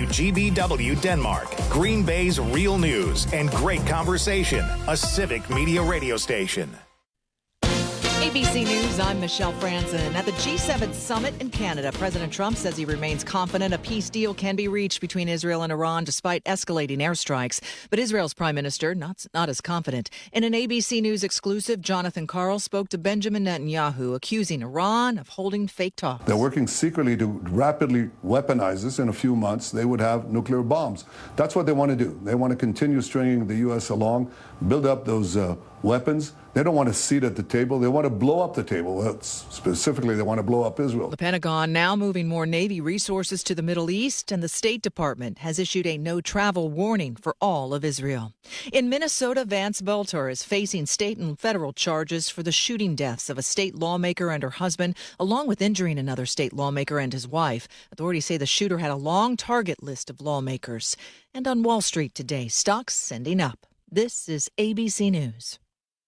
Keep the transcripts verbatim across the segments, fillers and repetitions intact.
G B W Denmark, Green Bay's real news and great conversation, a Civic Media radio station. A B C News, I'm Michelle Franzen. At the G seven summit in Canada, President Trump says he remains confident a peace deal can be reached between Israel and Iran despite escalating airstrikes. But Israel's prime minister, not, not as confident. In an A B C News exclusive, Jonathan Karl spoke to Benjamin Netanyahu, accusing Iran of holding fake talks. They're working secretly to rapidly weaponize this. In a few months, they would have nuclear bombs. That's what they want to do. They want to continue stringing the U S along, build up those uh, weapons. They don't want a seat at the table. They want to blow up the table. Well, specifically, they want to blow up Israel. The Pentagon now moving more Navy resources to the Middle East, and the State Department has issued a no-travel warning for all of Israel. In Minnesota, Vance Belter is facing state and federal charges for the shooting deaths of a state lawmaker and her husband, along with injuring another state lawmaker and his wife. Authorities say the shooter had a long target list of lawmakers. And on Wall Street today, stocks sending up. This is A B C News.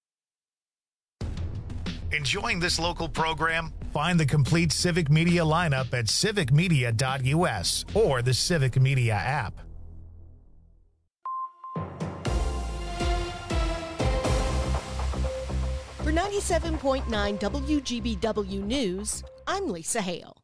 Enjoying this local program? Find the complete Civic Media lineup at civic media dot u s or the Civic Media app. For ninety-seven point nine W G B W News, I'm Lisa Hale.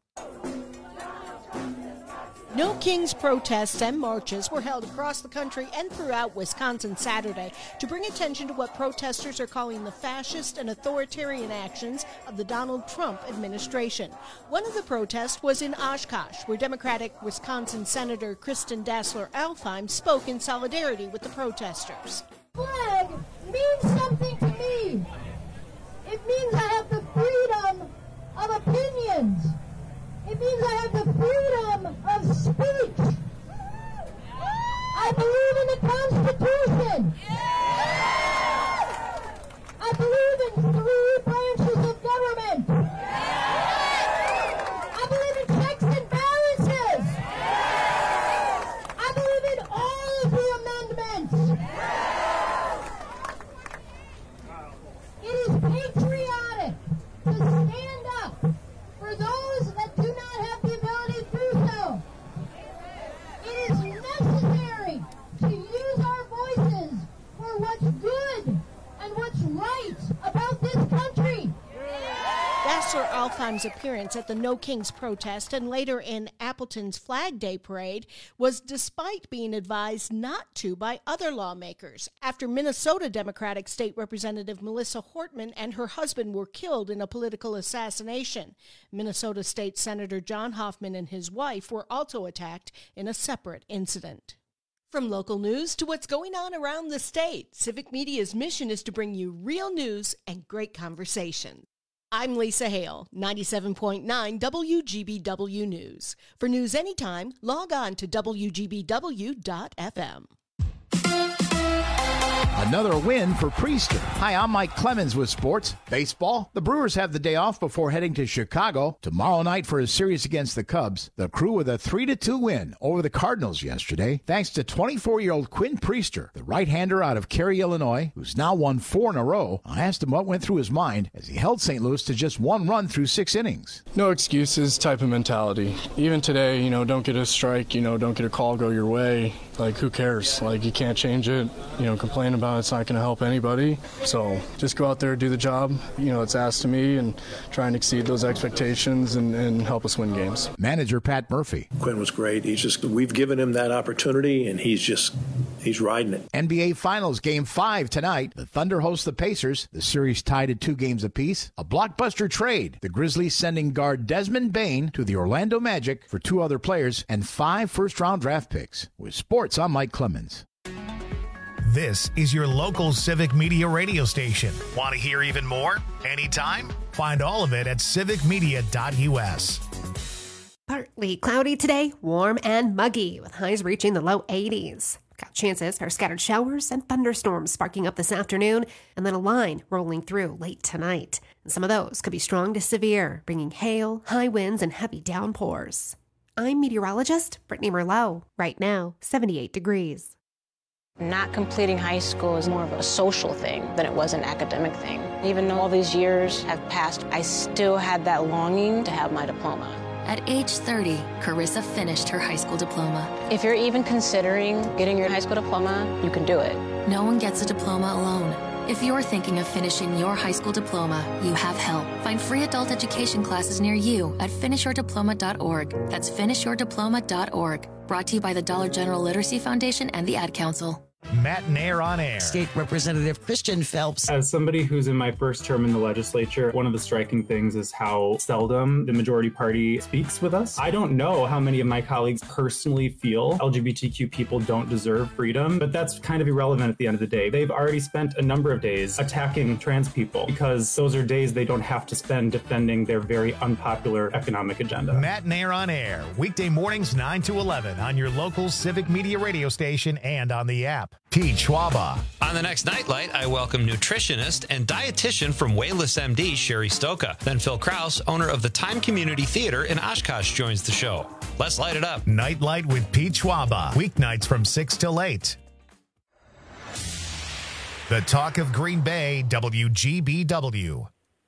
No Kings protests and marches were held across the country and throughout Wisconsin Saturday to bring attention to what protesters are calling the fascist and authoritarian actions of the Donald Trump administration. One of the protests was in Oshkosh, where Democratic Wisconsin Senator Kristen Dassler-Alfheim spoke in solidarity with the protesters. Flag means something to me. It means I have the freedom of opinions. It means I have the freedom of speech. I believe in the Constitution. I believe in three branches of government. I believe in checks and balances. I believe in all of the amendments. It is patriotic to stand up for those that do not have the ability to do so. It is necessary to use our voices for what's good and what's right about this country. Dassler-Alfheim's appearance at the No Kings protest and later in Appleton's Flag Day parade was despite being advised not to by other lawmakers after Minnesota Democratic State Representative Melissa Hortman and her husband were killed in a political assassination. Minnesota State Senator John Hoffman and his wife were also attacked in a separate incident. From local news to what's going on around the state, Civic Media's mission is to bring you real news and great conversation. I'm Lisa Hale, ninety-seven point nine W G B W News. For news anytime, log on to W G B W dot F M. Another win for Priester. Hi, I'm Mike Clemens with sports. Baseball. The Brewers have the day off before heading to Chicago tomorrow night for a series against the Cubs. The Crew with a three to two win over the Cardinals yesterday, thanks to twenty-four-year-old Quinn Priester, the right-hander out of Cary, Illinois, who's now won four in a row. I asked him what went through his mind as he held Saint Louis to just one run through six innings. No excuses type of mentality. Even today, you know, don't get a strike, you know, don't get a call go your way. Like, who cares? Like, you can't change it. You know, complain about it, it's not going to help anybody. So just go out there, do the job, you know, it's asked of me, and try and exceed those expectations and, and help us win games. Manager Pat Murphy. Quinn was great. He's just, we've given him that opportunity, and he's just, he's riding it. N B A Finals Game five tonight. The Thunder host the Pacers. The series tied at two games apiece. A blockbuster trade. The Grizzlies sending guard Desmond Bane to the Orlando Magic for two other players and five first-round draft picks. With sports, I'm Mike Clemens. This is your local Civic Media radio station. Want to hear even more? Anytime? Find all of it at civic media dot u s. Partly cloudy today, warm and muggy, with highs reaching the low eighties. Got chances for scattered showers and thunderstorms sparking up this afternoon, and then a line rolling through late tonight. And some of those could be strong to severe, bringing hail, high winds, and heavy downpours. I'm meteorologist Brittany Merlot. Right now, seventy-eight degrees. Not completing high school is more of a social thing than it was an academic thing. Even though all these years have passed, I still had that longing to have my diploma. At age thirty, Carissa finished her high school diploma. If you're even considering getting your high school diploma, you can do it. No one gets a diploma alone. If you're thinking of finishing your high school diploma, you have help. Find free adult education classes near you at finish your diploma dot org. That's finish your diploma dot org. Brought to you by the Dollar General Literacy Foundation and the Ad Council. Matt Nair on air. State Representative Christian Phelps. As somebody who's in my first term in the legislature, one of the striking things is how seldom the majority party speaks with us. I don't know how many of my colleagues personally feel L G B T Q people don't deserve freedom, but that's kind of irrelevant at the end of the day. They've already spent a number of days attacking trans people because those are days they don't have to spend defending their very unpopular economic agenda. Matt Nair on air, weekday mornings nine to eleven on your local Civic Media radio station and on the app. Pete Schwaba. On the next Nightlight, I welcome nutritionist and dietitian from Wayless M D, Sherry Stoka. Then Phil Kraus, owner of the Time Community Theater in Oshkosh, joins the show. Let's light it up. Nightlight with Pete Schwaba. Weeknights from six till eight. The Talk of Green Bay, W G B W.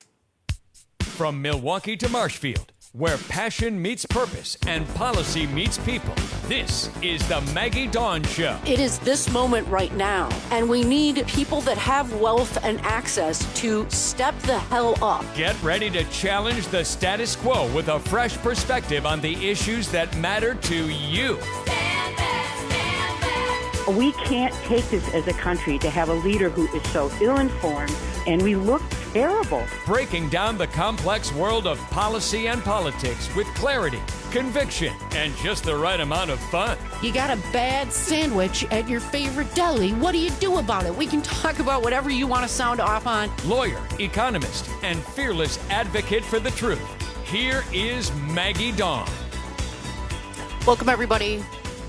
From Milwaukee to Marshfield, where passion meets purpose and policy meets people. This is the Maggie Dawn Show. It is this moment right now, and we need people that have wealth and access to step the hell up. Get ready to challenge the status quo with a fresh perspective on the issues that matter to you. Stand back, stand back. We can't take this as a country to have a leader who is so ill-informed, and we look terrible. Breaking down the complex world of policy and politics with clarity, conviction, and just the right amount of fun. You got a bad sandwich at your favorite deli. What do you do about it? We can talk about whatever you want to sound off on. Lawyer, economist, and fearless advocate for the truth. Here is Maggie Dawn. Welcome, everybody.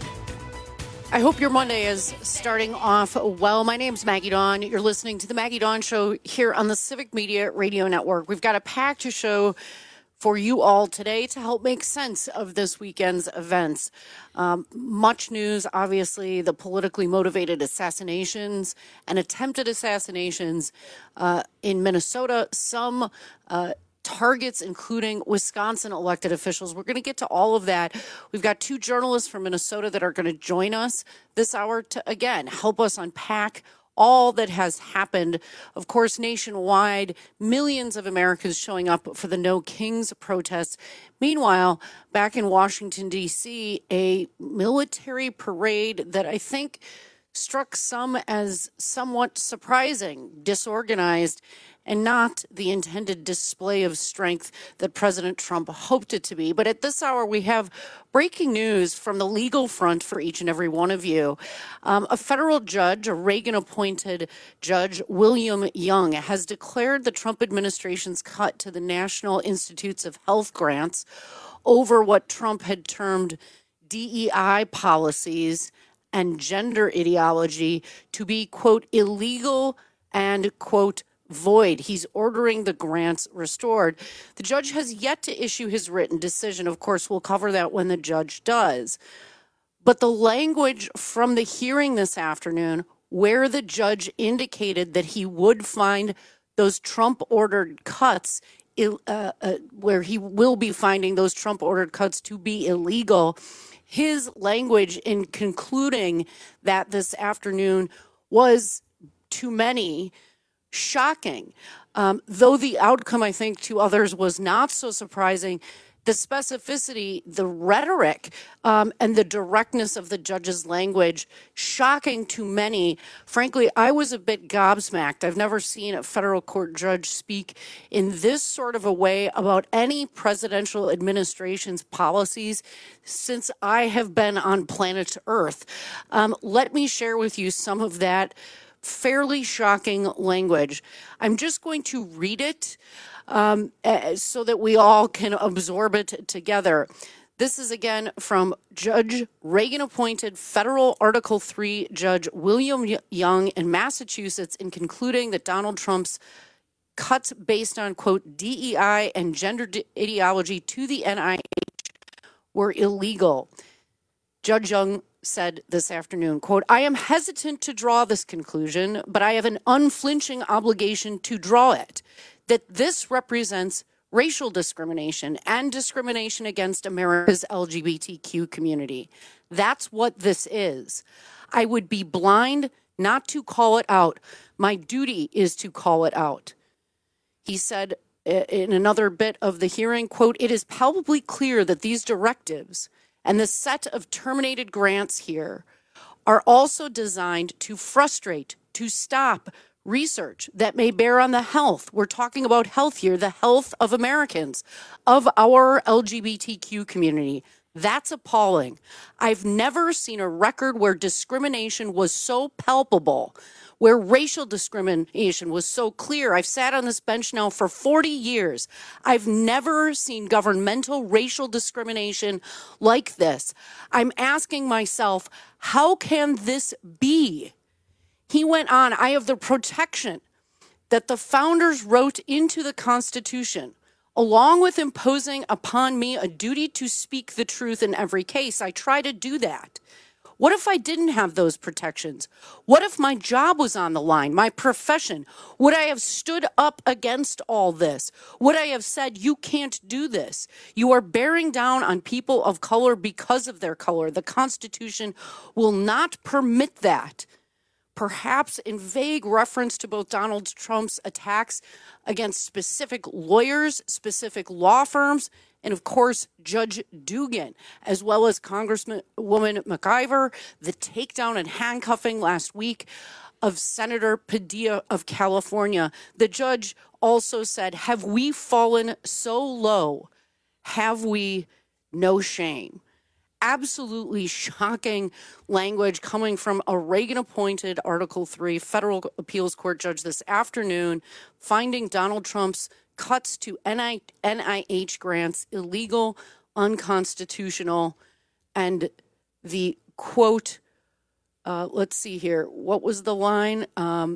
I hope your Monday is starting off well. My name's Maggie Dawn. You're listening to the Maggie Dawn Show here on the Civic Media Radio Network. We've got a packed show for you all today to help make sense of this weekend's events. Um, much news, obviously, the politically motivated assassinations and attempted assassinations uh, in Minnesota. Some uh targets, including Wisconsin elected officials. We're going to get to all of that. We've got two journalists from Minnesota that are going to join us this hour to, again, help us unpack all that has happened. Of course, nationwide, millions of Americans showing up for the No Kings protests. Meanwhile, back in Washington, D C, a military parade that I think struck some as somewhat surprising, disorganized, and not the intended display of strength that President Trump hoped it to be. But at this hour, we have breaking news from the legal front for each and every one of you. Um, a federal judge, a Reagan-appointed judge, William Young, has declared the Trump administration's cut to the National Institutes of Health grants over what Trump had termed D E I policies and gender ideology to be, quote, illegal and, quote, void. He's ordering the grants restored. The judge has yet to issue his written decision. Of course, we'll cover that when the judge does. But the language from the hearing this afternoon, where the judge indicated that he would find those Trump-ordered cuts, uh, uh, where he will be finding those Trump-ordered cuts to be illegal, his language in concluding that this afternoon was, to many, shocking. Um, though the outcome, I think, to others was not so surprising, the specificity, the rhetoric, um, and the directness of the judge's language, shocking to many. Frankly, I was a bit gobsmacked. I've never seen a federal court judge speak in this sort of a way about any presidential administration's policies since I have been on planet Earth. Um, let me share with you some of that fairly shocking language. I'm just going to read it um, uh, so that we all can absorb it together. This is again from Judge Reagan-appointed federal Article three Judge William Young in Massachusetts in concluding that Donald Trump's cuts based on, quote, D E I and gender ideology to the N I H were illegal. Judge Young said this afternoon, quote, I am hesitant to draw this conclusion, but I have an unflinching obligation to draw it, that this represents racial discrimination and discrimination against America's L G B T Q community. That's what this is. I would be blind not to call it out. My duty is to call it out. He said in another bit of the hearing, quote, "It is palpably clear that these directives and the set of terminated grants here are also designed to frustrate, to stop research that may bear on the health. We're talking about health here, the health of Americans, of our L G B T Q community. That's appalling. I've never seen a record where discrimination was so palpable, where racial discrimination was so clear. I've sat on this bench now for forty years. I've never seen governmental racial discrimination like this. I'm asking myself, how can this be? He went on, I have the protection that the founders wrote into the Constitution, along with imposing upon me a duty to speak the truth in every case. I try to do that. What if I didn't have those protections? What if my job was on the line, my profession? Would I have stood up against all this? Would I have said, you can't do this? You are bearing down on people of color because of their color. The Constitution will not permit that. Perhaps in vague reference to both Donald Trump's attacks against specific lawyers, specific law firms, and of course, Judge Dugan, as well as Congresswoman McIver, the takedown and handcuffing last week of Senator Padilla of California. The judge also said, have we fallen so low? Have we no shame? Absolutely shocking language coming from a Reagan-appointed Article three federal appeals court judge this afternoon, finding Donald Trump's cuts to N I H grants illegal, unconstitutional, and the quote, uh, let's see here, what was the line? Um,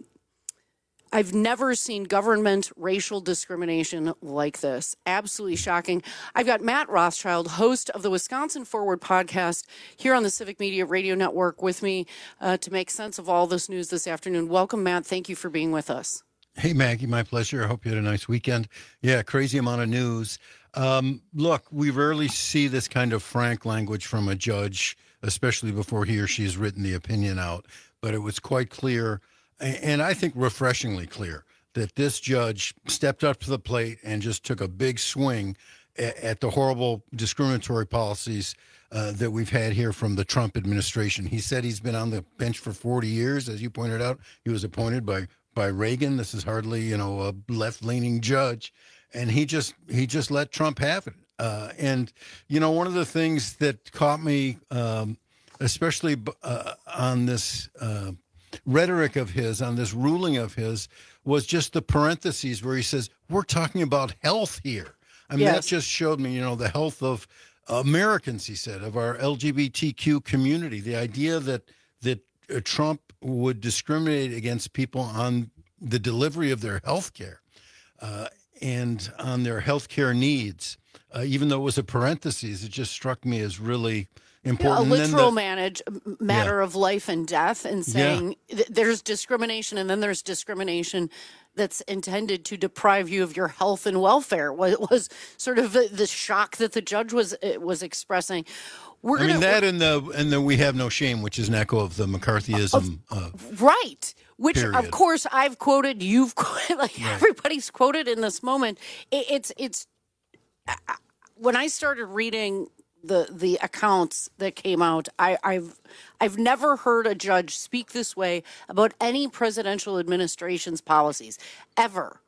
I've never seen government racial discrimination like this. Absolutely shocking. I've got Matt Rothschild, host of the Wisconsin Forward podcast, here on the Civic Media Radio Network with me uh, to make sense of all this news this afternoon. Welcome, Matt. Thank you for being with us. Hey, Maggie, my pleasure. I hope you had a nice weekend. Yeah, crazy amount of news. Um, look, we rarely see this kind of frank language from a judge, especially before he or she has written the opinion out. But it was quite clear, and I think refreshingly clear, that this judge stepped up to the plate and just took a big swing at, at the horrible discriminatory policies uh, that we've had here from the Trump administration. He said he's been on the bench for forty years, as you pointed out. He was appointed by by Reagan. This is hardly, you know, a left-leaning judge, and he just he just let Trump have it. Uh, and you know, one of the things that caught me, um, especially uh, on this uh, rhetoric of his, on this ruling of his, was just the parentheses where he says, "We're talking about health here." I mean, yes. That just showed me, you know, the health of Americans. He said, of our L G B T Q community. The idea that that uh, Trump would discriminate against people on the delivery of their health care uh, and on their health care needs, uh, even though it was a parentheses, it just struck me as really important. Yeah, a literal the, manage, matter yeah. of life and death, and saying yeah. th- there's discrimination, and then there's discrimination that's intended to deprive you of your health and welfare. Was, was sort of the, the shock that the judge was was expressing. We're I gonna, mean that, and the and the "we have no shame," which is an echo of the McCarthyism, uh, right? Which, period. Of course, I've quoted. You've quoted, like right. Everybody's quoted in this moment. It, it's it's uh, when I started reading the the accounts that came out, I, I've I've never heard a judge speak this way about any presidential administration's policies ever.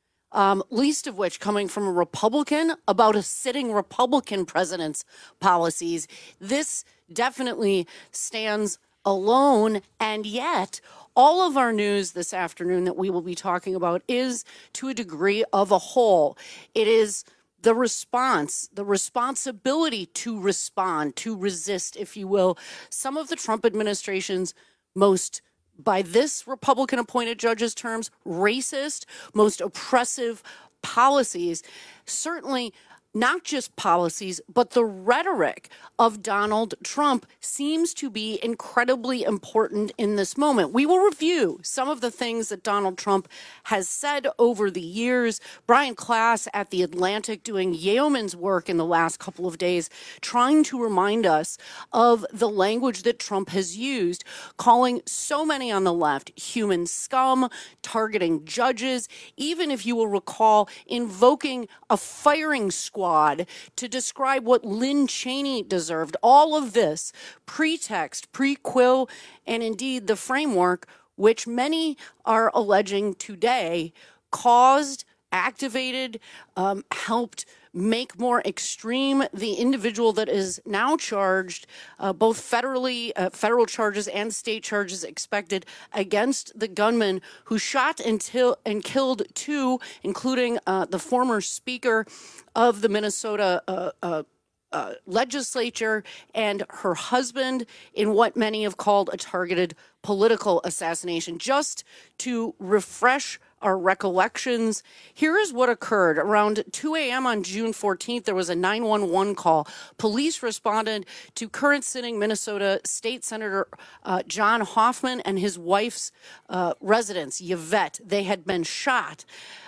Um, least of which coming from a Republican about a sitting Republican president's policies. This definitely stands alone, and yet all of our news this afternoon that we will be talking about is to a degree of a whole. It is the response, the responsibility to respond, to resist, if you will, some of the Trump administration's most, by this Republican-appointed judge's terms, racist, most oppressive policies. Certainly, not just policies, but the rhetoric of Donald Trump seems to be incredibly important in this moment. We will review some of the things that Donald Trump has said over the years. Brian Klaas at The Atlantic doing yeoman's work in the last couple of days, trying to remind us of the language that Trump has used, calling so many on the left human scum, targeting judges, even if you will recall, invoking a firing squad to describe what Lynn Cheney deserved. All of this pretext, prequel, and indeed the framework, which many are alleging today caused, activated, um, helped make more extreme the individual that is now charged, uh, both federally, uh, federal charges and state charges expected against the gunman who shot until and killed two, including uh, the former speaker of the Minnesota uh, uh, uh, legislature and her husband in what many have called a targeted political assassination. Just to refresh our recollections, here is what occurred. Around two a.m. on June fourteenth, there was a nine one one call. Police responded to current sitting Minnesota State Senator uh, John Hoffman and his wife's uh, residence, Yvette. They had been shot.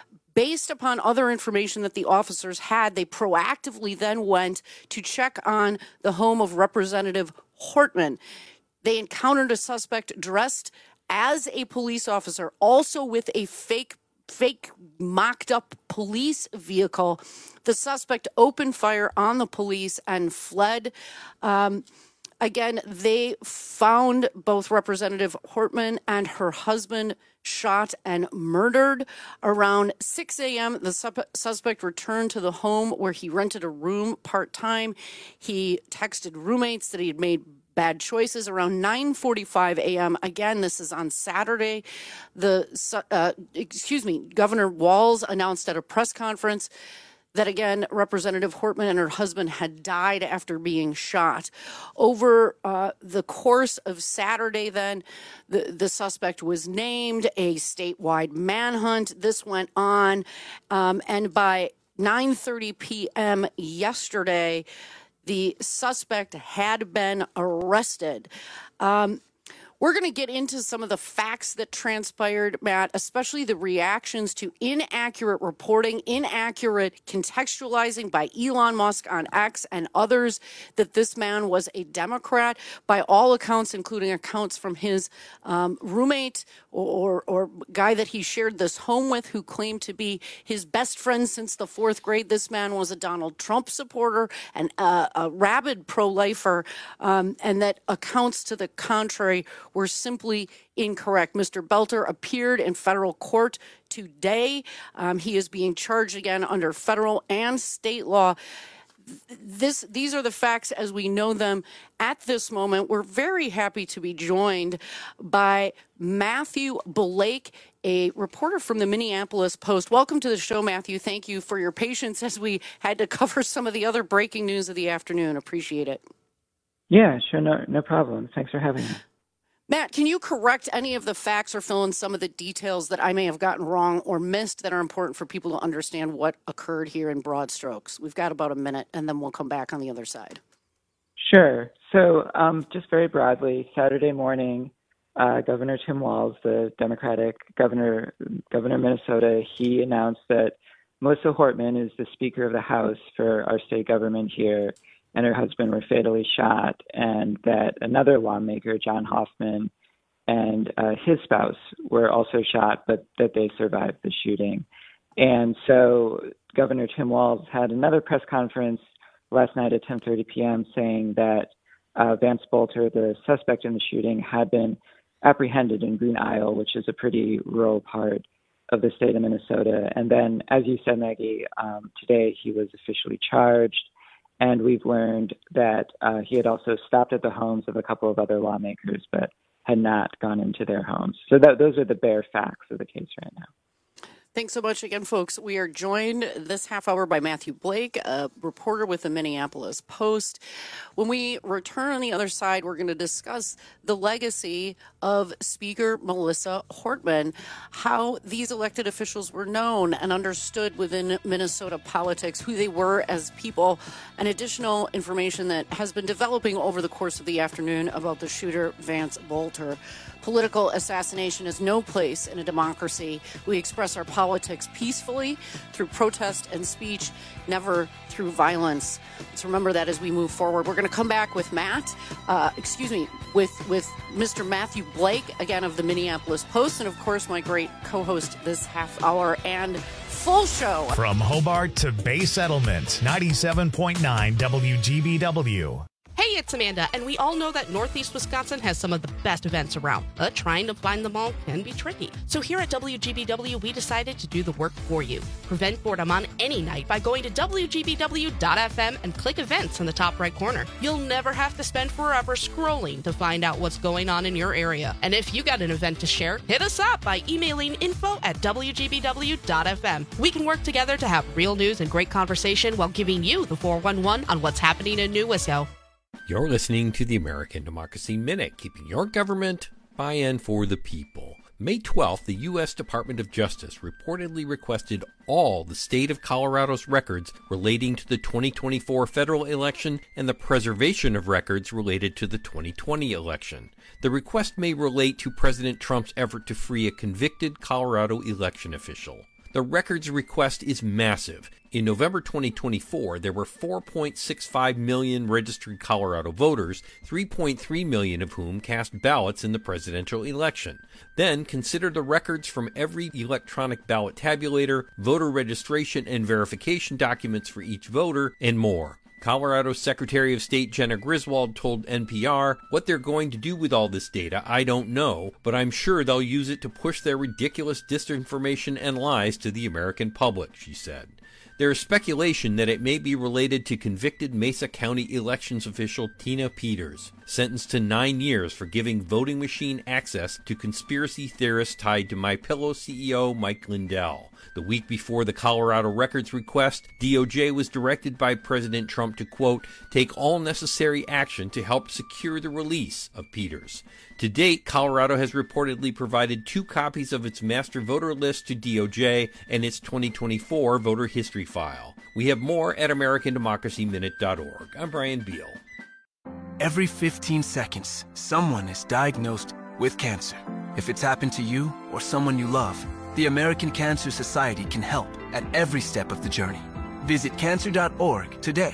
Based upon other information that the officers had, they proactively then went to check on the home of Representative Hortman. They encountered a suspect dressed as a police officer, also with a fake fake mocked up police vehicle. The suspect opened fire on the police and fled. Um, again, they found both Representative Hortman and her husband shot and murdered. Around six a.m., the su- suspect returned to the home where he rented a room part-time. He texted roommates that he had made bad choices. Around nine forty-five a.m., again, this is on Saturday, the uh, excuse me, Governor Walz announced at a press conference that, again, Representative Hortman and her husband had died after being shot. Over uh, the course of Saturday, then, the, the suspect was named, a statewide manhunt. This went on, um, and by nine thirty p.m. yesterday, the suspect had been arrested. Um, we're going to get into some of the facts that transpired, Matt, especially the reactions to inaccurate reporting, inaccurate contextualizing by Elon Musk on X and others that this man was a Democrat. By all accounts, including accounts from his um, roommate or, or, or guy that he shared this home with who claimed to be his best friend since the fourth grade. This man was a Donald Trump supporter and uh, a rabid pro-lifer, um, and that accounts to the contrary were simply incorrect. Mister Belter appeared in federal court today. Um, he is being charged again under federal and state law. This, these are the facts as we know them at this moment. We're very happy to be joined by Matthew Blake, a reporter from the Minneapolis Post. Welcome to the show, Matthew. Thank you for your patience as we had to cover some of the other breaking news of the afternoon. Appreciate it. Yeah, sure. No, no problem. Thanks for having me. Matt, can you correct any of the facts or fill in some of the details that I may have gotten wrong or missed that are important for people to understand what occurred here in broad strokes? We've got about a minute, and then we'll come back on the other side. Sure. So um, just very broadly, Saturday morning, uh, Governor Tim Walz, the Democratic governor, governor of Minnesota, he announced that Melissa Hortman is the Speaker of the House for our state government here, and her husband were fatally shot, and that another lawmaker, John Hoffman, and uh, his spouse were also shot, but that they survived the shooting. And so Governor Tim Walz had another press conference last night at ten thirty p.m. saying that uh, Vance Bolter, the suspect in the shooting, had been apprehended in Green Isle, which is a pretty rural part of the state of Minnesota. And then, as you said, Maggie, um, today he was officially charged. And we've learned that uh, he had also stopped at the homes of a couple of other lawmakers, but had not gone into their homes. So that, those are the bare facts of the case right now. Thanks so much again, folks. We are joined this half hour by Matthew Blake, a reporter with the Minneapolis Post. When we return on the other side, we're going to discuss the legacy of Speaker Melissa Hortman, how these elected officials were known and understood within Minnesota politics, who they were as people, and additional information that has been developing over the course of the afternoon about the shooter, Vance Bolter. Political assassination is no place in a democracy. We express our politics peacefully through protest and speech, never through violence. Let's remember that as we move forward. We're going to come back with Matt, uh, excuse me, with, with Mister Matthew Blake, again, of the Minneapolis Post, and of course, my great co-host this half hour and full show. From Hobart to Bay Settlement, ninety-seven point nine W G B W. Hey, it's Amanda, and we all know that Northeast Wisconsin has some of the best events around, but trying to find them all can be tricky. So here at W G B W, we decided to do the work for you. Prevent boredom on any night by going to W G B W dot F M and click events in the top right corner. You'll never have to spend forever scrolling to find out what's going on in your area. And if you got an event to share, hit us up by emailing info at W G B W dot F M. We can work together to have real news and great conversation while giving you the four one one on what's happening in New Wisco. You're listening to the American Democracy Minute, keeping your government by and for the people. May twelfth, the U S Department of Justice reportedly requested all the state of Colorado's records relating to the twenty twenty-four federal election and the preservation of records related to the twenty twenty election. The request may relate to President Trump's effort to free a convicted Colorado election official. The records request is massive. In November twenty twenty-four, there were four point six five million registered Colorado voters, three point three million of whom cast ballots in the presidential election. Then consider the records from every electronic ballot tabulator, voter registration and verification documents for each voter, and more. Colorado Secretary of State Jenna Griswold told N P R, "What they're going to do with all this data, I don't know, but I'm sure they'll use it to push their ridiculous disinformation and lies to the American public," she said. There is speculation that it may be related to convicted Mesa County elections official Tina Peters, sentenced to nine years for giving voting machine access to conspiracy theorists tied to MyPillow C E O Mike Lindell. The week before the Colorado records request, D O J was directed by President Trump to, quote, take all necessary action to help secure the release of Peters. To date, Colorado has reportedly provided two copies of its master voter list to D O J and its twenty twenty-four voter history file. We have more at American Democracy Minute dot org. I'm Brian Beal. Every fifteen seconds, someone is diagnosed with cancer. If it's happened to you or someone you love, the American Cancer Society can help at every step of the journey. Visit cancer dot org today.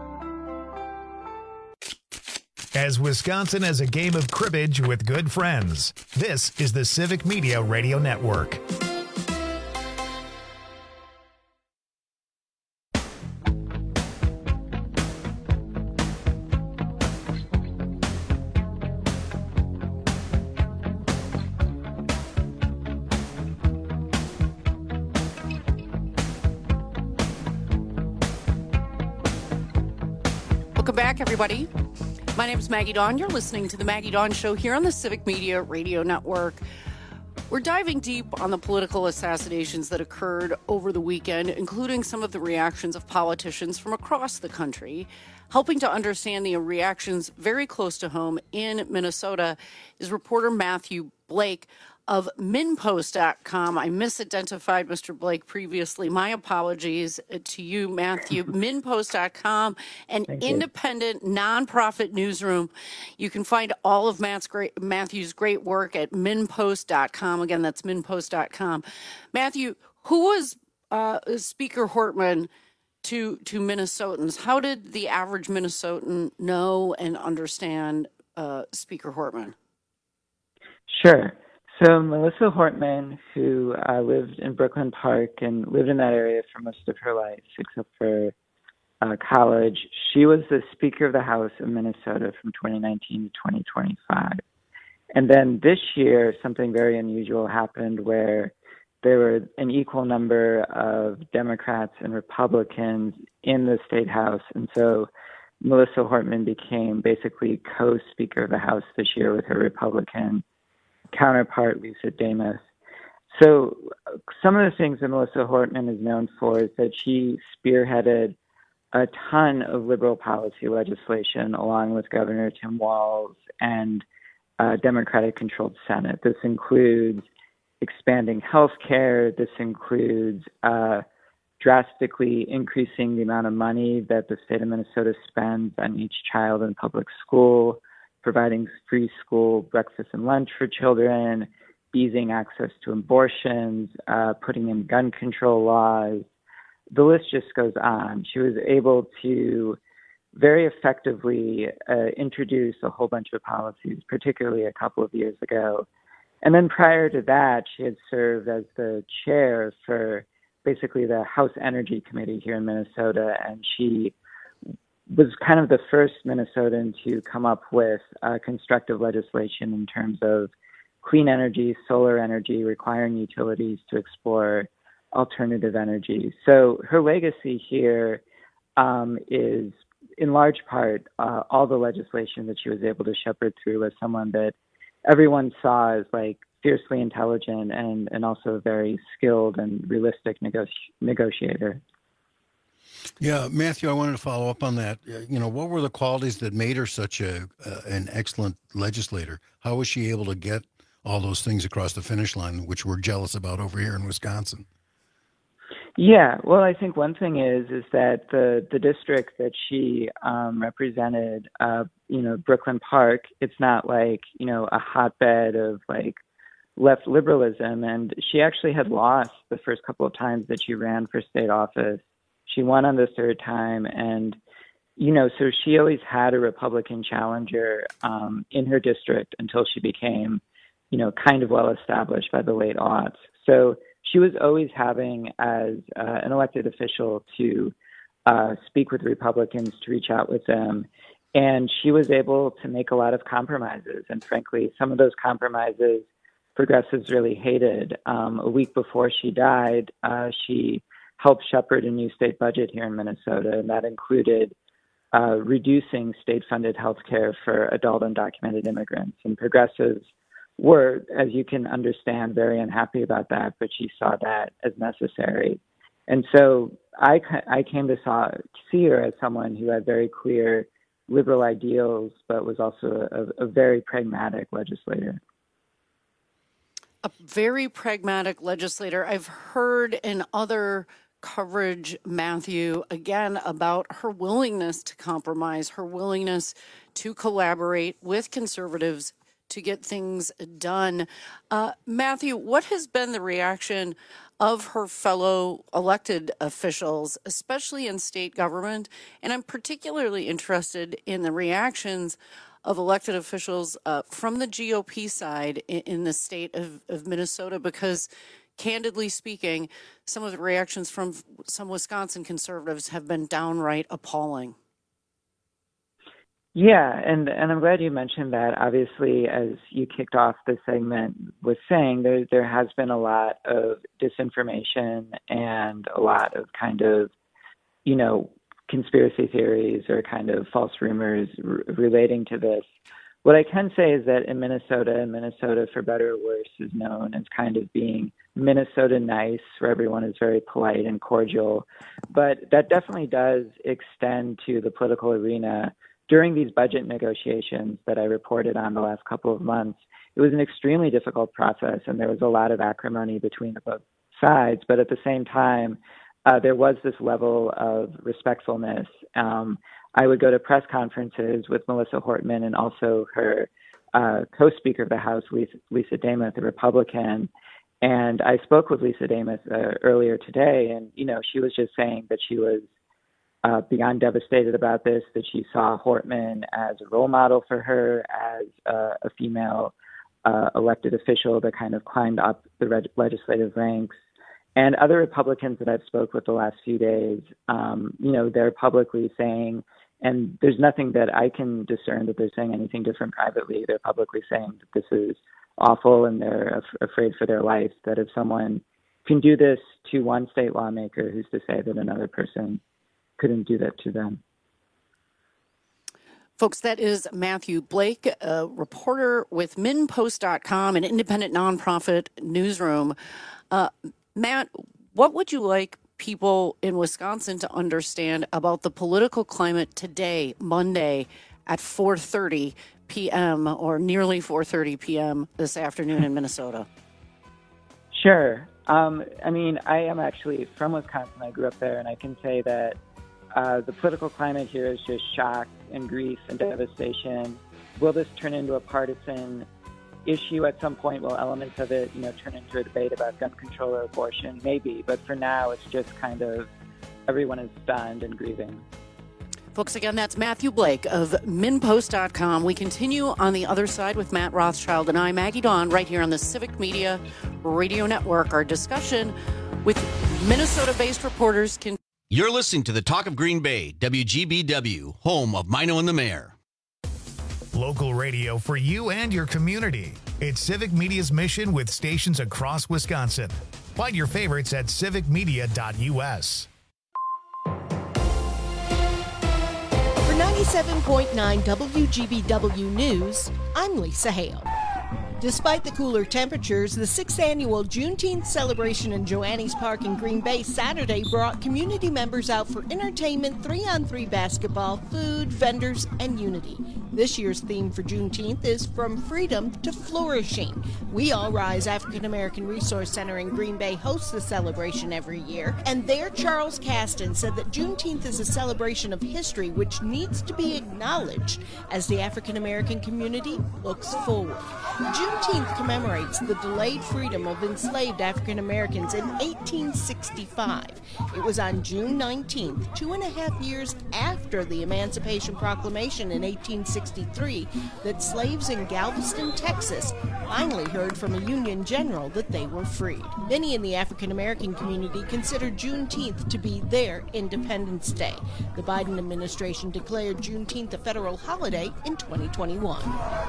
As Wisconsin has a game of cribbage with good friends, this is the Civic Media Radio Network. Welcome back, everybody. My name is Maggie Dawn. You're listening to The Maggie Dawn Show here on the Civic Media Radio Network. We're diving deep on the political assassinations that occurred over the weekend, including some of the reactions of politicians from across the country. Helping to understand the reactions very close to home in Minnesota is reporter Matthew Blake of Min Post dot com. I misidentified Mister Blake previously. My apologies to you, Matthew. Min Post dot com, an Thank independent, you. nonprofit newsroom. You can find all of Matt's great, Matthew's great work at Min Post dot com. Again, that's Min Post dot com. Matthew, who was uh, Speaker Hortman to, to Minnesotans? How did the average Minnesotan know and understand uh, Speaker Hortman? Sure. So Melissa Hortman, who uh, lived in Brooklyn Park and lived in that area for most of her life, except for uh, college, she was the Speaker of the House of Minnesota from twenty nineteen to twenty twenty-five. And then this year, something very unusual happened where there were an equal number of Democrats and Republicans in the State House. And so Melissa Hortman became basically co-Speaker of the House this year with her Republican counterpart, Lisa Demuth. So some of the things that Melissa Hortman is known for is that she spearheaded a ton of liberal policy legislation along with Governor Tim Walz and uh, Democratic-controlled Senate. This includes expanding health care. This includes uh, drastically increasing the amount of money that the state of Minnesota spends on each child in public school, providing free school breakfast and lunch for children, easing access to abortions, uh, putting in gun control laws. The list just goes on. She was able to very effectively uh, introduce a whole bunch of policies, particularly a couple of years ago. And then prior to that, she had served as the chair for basically the House Energy Committee here in Minnesota, and she was kind of the first Minnesotan to come up with uh, constructive legislation in terms of clean energy, solar energy, requiring utilities to explore alternative energy. So her legacy here um, is, in large part, uh, all the legislation that she was able to shepherd through as someone that everyone saw as like fiercely intelligent and, and also a very skilled and realistic nego- negotiator. Yeah, Matthew, I wanted to follow up on that. Uh, You know, what were the qualities that made her such a uh, an excellent legislator? How was she able to get all those things across the finish line, which we're jealous about over here in Wisconsin? Yeah, well, I think one thing is is that the the district that she um, represented, uh, you know, Brooklyn Park, it's not like, you know, a hotbed of like left liberalism, and she actually had lost the first couple of times that she ran for state office. She won on the third time, and you know, so she always had a Republican challenger um, in her district until she became, you know, kind of well established by the late aughts. So she was always having, as uh, an elected official, to uh, speak with Republicans, to reach out with them. And she was able to make a lot of compromises. And frankly, some of those compromises progressives really hated. Um, a week before she died, uh, she helped shepherd a new state budget here in Minnesota, and that included uh, reducing state-funded health care for adult undocumented immigrants. And progressives were, as you can understand, very unhappy about that, but she saw that as necessary. And so I, I came to saw, see her as someone who had very clear liberal ideals, but was also a, a very pragmatic legislator. A very pragmatic legislator. I've heard in other coverage, Matthew, again, about her willingness to compromise, her willingness to collaborate with conservatives to get things done. Uh, Matthew, what has been the reaction of her fellow elected officials, especially in state government? And I'm particularly interested in the reactions of elected officials uh, from the G O P side in, in the state of, of Minnesota, because candidly speaking, some of the reactions from some Wisconsin conservatives have been downright appalling. Yeah, and, and I'm glad you mentioned that. Obviously, as you kicked off the segment with saying, there there has been a lot of disinformation and a lot of kind of, you know, conspiracy theories or kind of false rumors r- relating to this. What I can say is that in Minnesota, and Minnesota, for better or worse, is known as kind of being Minnesota nice, where everyone is very polite and cordial. But that definitely does extend to the political arena. During these budget negotiations that I reported on the last couple of months, it was an extremely difficult process, and there was a lot of acrimony between the both sides. But at the same time, uh, there was this level of respectfulness. Um, I would go to press conferences with Melissa Hortman and also her uh, co-speaker of the House, Lisa, Lisa Demuth, a Republican. And I spoke with Lisa Demuth uh, earlier today, and, you know, she was just saying that she was Uh, beyond devastated about this, that she saw Hortman as a role model for her, as uh, a female uh, elected official that kind of climbed up the reg- legislative ranks. And other Republicans that I've spoke with the last few days, um, you know, they're publicly saying, and there's nothing that I can discern that they're saying anything different privately. They're publicly saying that this is awful, and they're af- afraid for their life, that if someone can do this to one state lawmaker, who's to say that another person couldn't do that to them. Folks, that is Matthew Blake, a reporter with Min Post dot com, an independent nonprofit newsroom. Uh, Matt, what would you like people in Wisconsin to understand about the political climate today, Monday, at four thirty p.m. or nearly four thirty p.m. this afternoon in Minnesota? Sure. Um, I mean, I am actually from Wisconsin. I grew up there, and I can say that uh, the political climate here is just shock and grief and devastation. Will this turn into a partisan issue at some point? Will elements of it, you know, turn into a debate about gun control or abortion? Maybe, but for now, it's just kind of everyone is stunned and grieving. Folks, again, that's Matthew Blake of Min Post dot com. We continue on the other side with Matt Rothschild and I, Maggie Dawn, right here on the Civic Media Radio Network. Our discussion with Minnesota-based reporters can. You're listening to the Talk of Green Bay, W G B W, home of Mino and the Mayor. Local radio for you and your community. It's Civic Media's mission with stations across Wisconsin. Find your favorites at civic media dot u s. For ninety-seven point nine W G B W News, I'm Lisa Hale. Despite the cooler temperatures, the sixth annual Juneteenth celebration in Joannes Park in Green Bay Saturday brought community members out for entertainment, three-on-three basketball, food, vendors, and unity. This year's theme for Juneteenth is From Freedom to Flourishing. We All Rise African American Resource Center in Green Bay hosts the celebration every year, and there Charles Caston said that Juneteenth is a celebration of history which needs to be acknowledged as the African American community looks forward. Juneteenth commemorates the delayed freedom of enslaved African Americans in eighteen sixty-five. It was on June nineteenth, two and a half years after the Emancipation Proclamation in eighteen sixty-three, that slaves in Galveston, Texas, finally heard from a Union general that they were freed. Many in the African American community consider Juneteenth to be their Independence Day. The Biden administration declared Juneteenth a federal holiday in twenty twenty-one.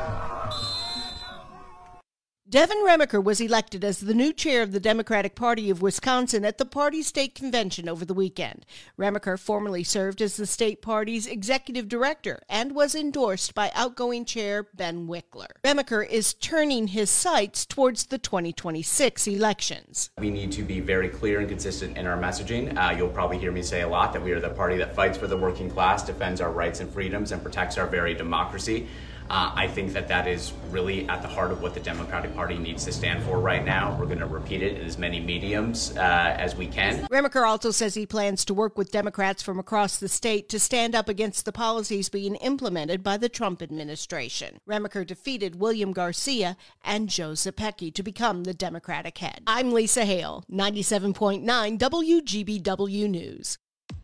Devin Remaker was elected as the new chair of the Democratic Party of Wisconsin at the party state convention over the weekend. Remaker formerly served as the state party's executive director and was endorsed by outgoing chair Ben Wickler. Remaker is turning his sights towards the twenty twenty-six elections. We need to be very clear and consistent in our messaging. Uh, you'll probably hear me say a lot that we are the party that fights for the working class, defends our rights and freedoms, and protects our very democracy. Uh, I think that that is really at the heart of what the Democratic Party needs to stand for right now. We're going to repeat it in as many mediums uh, as we can. Remaker also says he plans to work with Democrats from across the state to stand up against the policies being implemented by the Trump administration. Remaker defeated William Garcia and Joe Zepecki to become the Democratic head. I'm Lisa Hale, ninety-seven point nine W G B W News.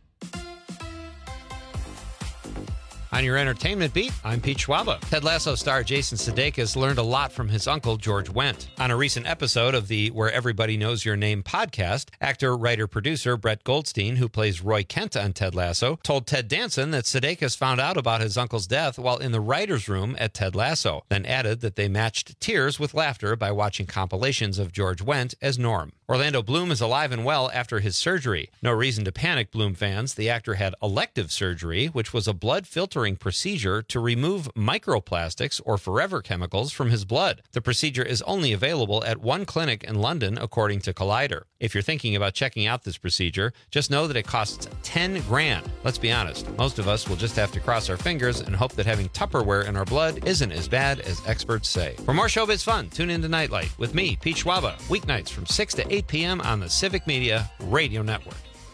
On your entertainment beat, I'm Pete Schwaba. Ted Lasso star Jason Sudeikis learned a lot from his uncle, George Wendt. On a recent episode of the Where Everybody Knows Your Name podcast, actor, writer, producer Brett Goldstein, who plays Roy Kent on Ted Lasso, told Ted Danson that Sudeikis found out about his uncle's death while in the writer's room at Ted Lasso, then added that they matched tears with laughter by watching compilations of George Wendt as Norm. Orlando Bloom is alive and well after his surgery. No reason to panic, Bloom fans. The actor had elective surgery, which was a blood filtering procedure to remove microplastics or forever chemicals from his blood. The procedure is only available at one clinic in London, according to Collider. If you're thinking about checking out this procedure, just know that it costs ten grand. Let's be honest, most of us will just have to cross our fingers and hope that having Tupperware in our blood isn't as bad as experts say. For more showbiz fun, tune in to Nightlight with me, Pete Schwaba, weeknights from six to eight p.m. on the Civic Media Radio Network.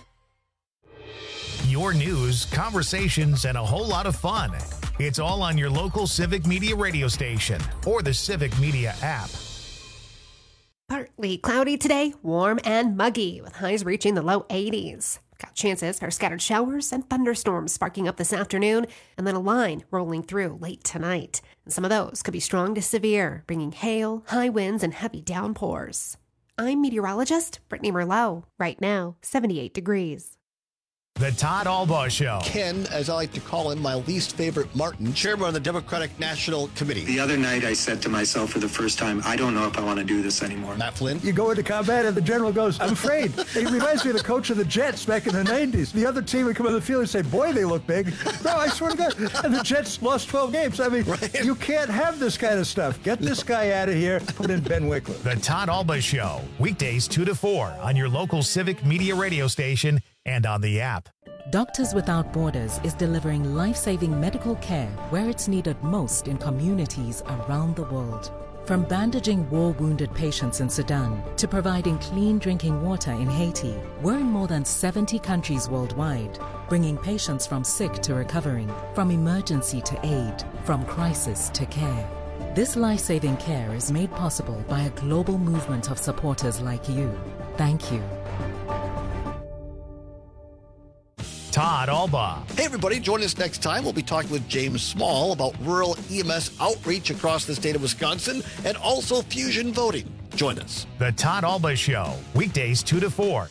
Your news, conversations, and a whole lot of fun. It's all on your local Civic Media radio station or the Civic Media app. Partly cloudy today, warm and muggy, with highs reaching the low eighties. Got chances for scattered showers and thunderstorms sparking up this afternoon, and then a line rolling through late tonight. And some of those could be strong to severe, bringing hail, high winds, and heavy downpours. I'm meteorologist Brittany Merlot. Right now, seventy-eight degrees. The Todd Albaugh Show. Ken, as I like to call him, my least favorite Martin, chairman of the Democratic National Committee. The other night I said to myself for the first time, I don't know if I want to do this anymore. Matt Flynn. You go into combat and the general goes, I'm afraid. It reminds me of the coach of the Jets back in the nineties. The other team would come on the field and say, boy, they look big. No, I swear to God. And the Jets lost twelve games. I mean, right. You can't have this kind of stuff. Get this guy out of here. Put in Ben Wickler. The Todd Albaugh Show. Weekdays two to four on your local Civic Media radio station and on the app. Doctors Without Borders is delivering life-saving medical care where it's needed most in communities around the world. From bandaging war-wounded patients in Sudan to providing clean drinking water in Haiti, we're in more than seventy countries worldwide, bringing patients from sick to recovering, from emergency to aid, from crisis to care. This life-saving care is made possible by a global movement of supporters like you. Thank you. Todd Albaugh. Hey, everybody, join us next time. We'll be talking with James Small about rural E M S outreach across the state of Wisconsin and also fusion voting. Join us. The Todd Albaugh Show, weekdays two to four.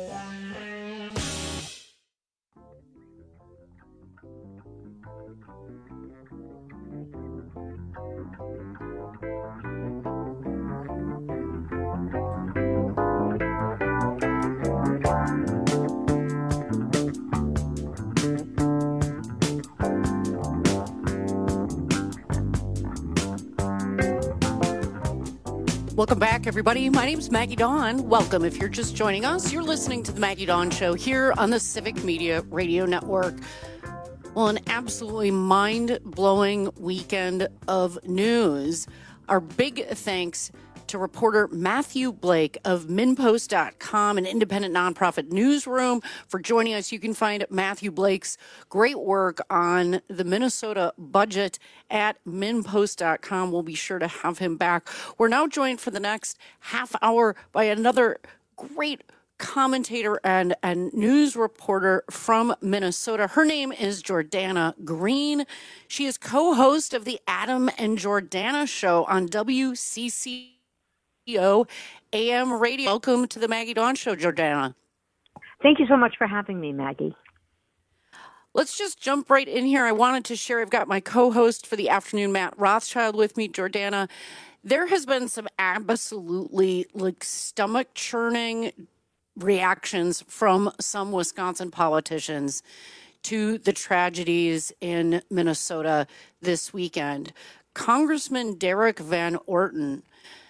Welcome back, everybody. My name's Maggie Dawn. Welcome. If you're just joining us, you're listening to the Maggie Dawn Show here on the Civic Media Radio Network. Well, an absolutely mind-blowing weekend of news. Our big thanks to reporter Matthew Blake of MinnPost dot com, an independent nonprofit newsroom, for joining us. You can find Matthew Blake's great work on the Minnesota budget at MinnPost dot com. We'll be sure to have him back. We're now joined for the next half hour by another great commentator and, and news reporter from Minnesota. Her name is Jordana Green. She is co-host of the Adam and Jordana Show on W C C A M Radio. Welcome to the Maggie Dawn Show, Jordana. Thank you so much for having me, Maggie. Let's just jump right in here. I wanted to share, I've got my co-host for the afternoon, Matt Rothschild, with me, Jordana. There has been some absolutely like stomach-churning reactions from some Wisconsin politicians to the tragedies in Minnesota this weekend. Congressman Derek Van Orton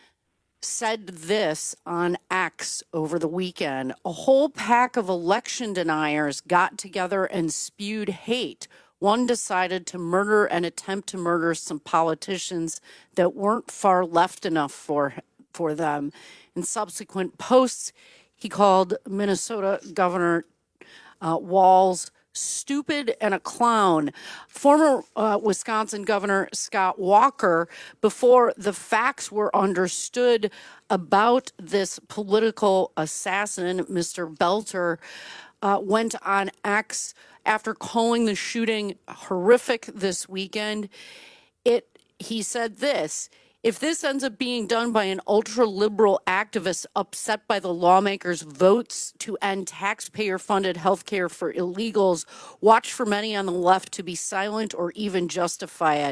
said this on X over the weekend. A whole pack of election deniers got together and spewed hate. One decided to murder and attempt to murder some politicians that weren't far left enough for for them. In subsequent posts, he called Minnesota Governor uh, Walz stupid and a clown. Former uh, Wisconsin Governor Scott Walker, before the facts were understood about this political assassin, Mister Belter, uh, went on X after calling the shooting horrific this weekend. It he said this: if this ends up being done by an ultra-liberal activist upset by the lawmakers' votes to end taxpayer-funded health care for illegals, watch for many on the left to be silent or even justify it.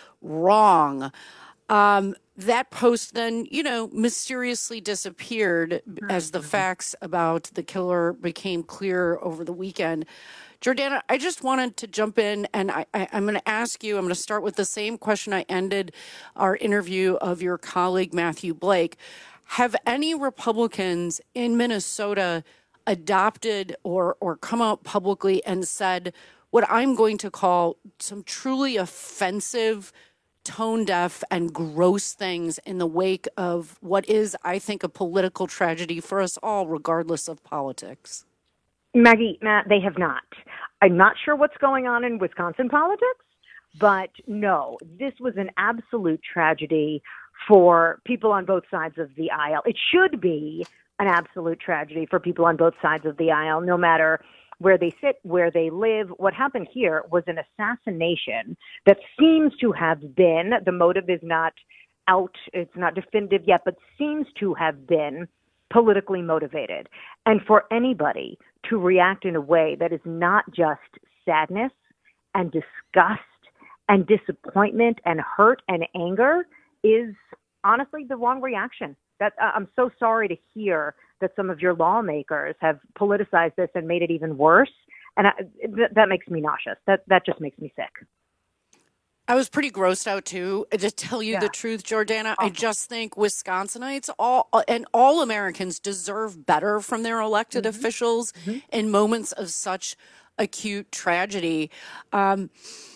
Wrong. Um, that post then, you know, mysteriously disappeared as the facts about the killer became clear over the weekend. Jordana, I just wanted to jump in, and I, I, I'm going to ask you, I'm going to start with the same question I ended our interview of your colleague, Matthew Blake. Have any Republicans in Minnesota adopted or, or come out publicly and said what I'm going to call some truly offensive, tone-deaf, and gross things in the wake of what is, I think, a political tragedy for us all, regardless of politics? Maggie, Matt, they have not. I'm not sure what's going on in Wisconsin politics, but no, this was an absolute tragedy for people on both sides of the aisle. It should be an absolute tragedy for people on both sides of the aisle, no matter where they sit, where they live. What happened here was an assassination that seems to have been, the motive is not out, it's not definitive yet, but seems to have been politically motivated. And for anybody to react in a way that is not just sadness and disgust and disappointment and hurt and anger is honestly the wrong reaction. That uh, I'm so sorry to hear that some of your lawmakers have politicized this and made it even worse. And I, th- that makes me nauseous. That that just makes me sick. I was pretty grossed out too. To tell you yeah. the truth, Jordana, oh. I just think Wisconsinites all and all Americans deserve better from their elected mm-hmm. officials mm-hmm. in moments of such acute tragedy. Um,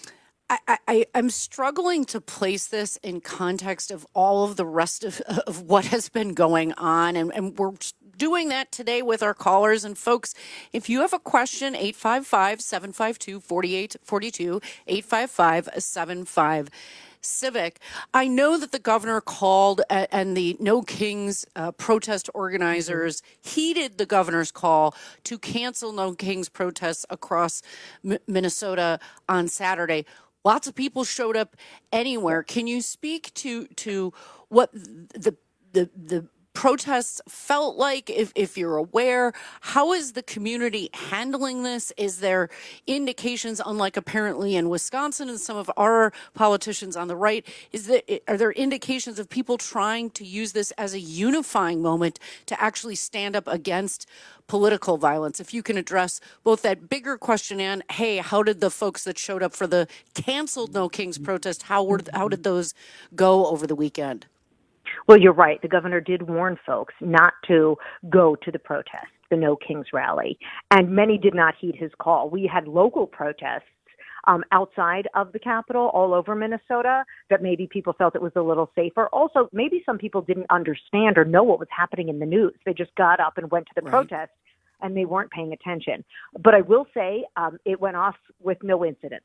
I, I, I'm struggling to place this in context of all of the rest of, of what has been going on. And, and we're doing that today with our callers. And folks, if you have a question, eight five five, seven five two, four eight four two, eight five five, seven five Civic. I know that the governor called uh, and the No Kings uh, protest organizers mm-hmm. heeded the governor's call to cancel No Kings protests across M- Minnesota on Saturday. Lots of people showed up anywhere. Can you speak to to what the the the protests felt like, if, if you're aware? How is the community handling this? Is there indications, unlike apparently in Wisconsin and some of our politicians on the right, is there, are there indications of people trying to use this as a unifying moment to actually stand up against political violence? If you can address both that bigger question and, hey, how did the folks that showed up for the canceled No Kings protest, how were how did those go over the weekend? Well, you're right. The governor did warn folks not to go to the protest, the No Kings rally, and many did not heed his call. We had local protests um, outside of the Capitol all over Minnesota that maybe people felt it was a little safer. Also, maybe some people didn't understand or know what was happening in the news. They just got up and went to the right. protest, and they weren't paying attention. But I will say um, it went off with no incidents.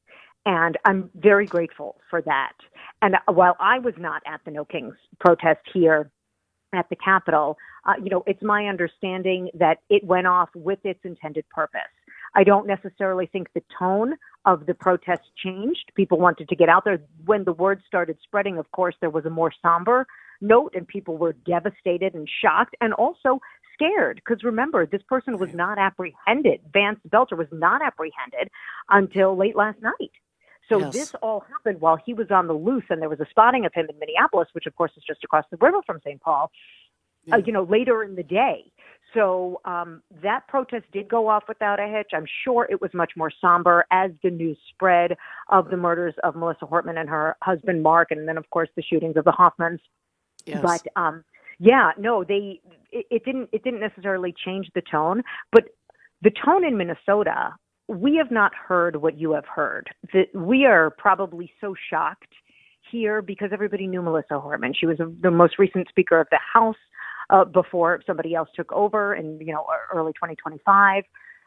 And I'm very grateful for that. And while I was not at the No Kings protest here at the Capitol, uh, you know, it's my understanding that it went off with its intended purpose. I don't necessarily think the tone of the protest changed. People wanted to get out there. When the word started spreading, of course, there was a more somber note, and people were devastated and shocked and also scared. Because remember, this person was not apprehended. Vance Belcher was not apprehended until late last night. So yes. This all happened while he was on the loose, and there was a spotting of him in Minneapolis, which, of course, is just across the river from Saint Paul, yeah. uh, you know, later in the day. So um, that protest did go off without a hitch. I'm sure it was much more somber as the news spread of the murders of Melissa Hortman and her husband, Mark, and then, of course, the shootings of the Hoffmans. Yes. But, um, yeah, no, they it, it didn't it didn't necessarily change the tone. But the tone in Minnesota, we have not heard what you have heard. The, we are probably so shocked here because everybody knew Melissa Hortman. She was a, the most recent Speaker of the House uh, before somebody else took over in, you know, early twenty twenty-five.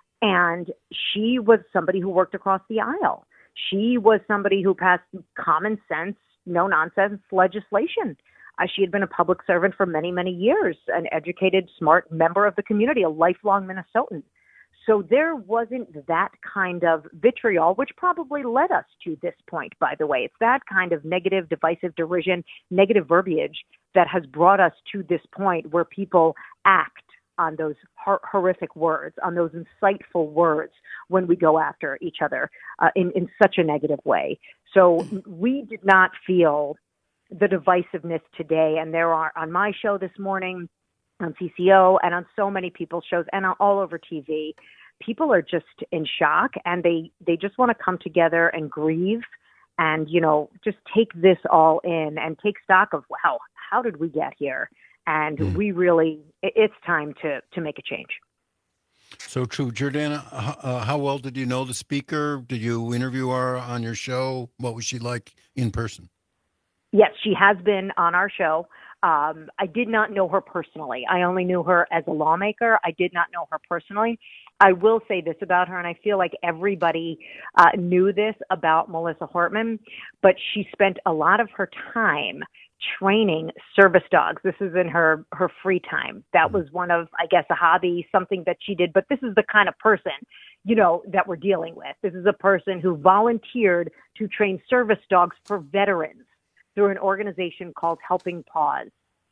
And she was somebody who worked across the aisle. She was somebody who passed common sense, no nonsense legislation. Uh, she had been a public servant for many, many years, an educated, smart member of the community, a lifelong Minnesotan. So there wasn't that kind of vitriol, which probably led us to this point, by the way. It's that kind of negative, divisive derision, negative verbiage that has brought us to this point where people act on those hor- horrific words, on those insightful words when we go after each other uh, in, in such a negative way. So we did not feel the divisiveness today. And there are, on my show this morning, on C C O and on so many people's shows and all over T V, people are just in shock, and they, they just want to come together and grieve and, you know, just take this all in and take stock of, wow, how did we get here? And mm. we really, it's time to, to make a change. So true. Jordana, uh, how well did you know the speaker? Did you interview her on your show? What was she like in person? Yes, she has been on our show. Um, I did not know her personally. I only knew her as a lawmaker. I did not know her personally. I will say this about her, and I feel like everybody uh, knew this about Melissa Hortman, but she spent a lot of her time training service dogs. This is in her, her free time. That was one of, I guess, a hobby, something that she did. But this is the kind of person, you know, that we're dealing with. This is a person who volunteered to train service dogs for veterans through an organization called Helping Paws.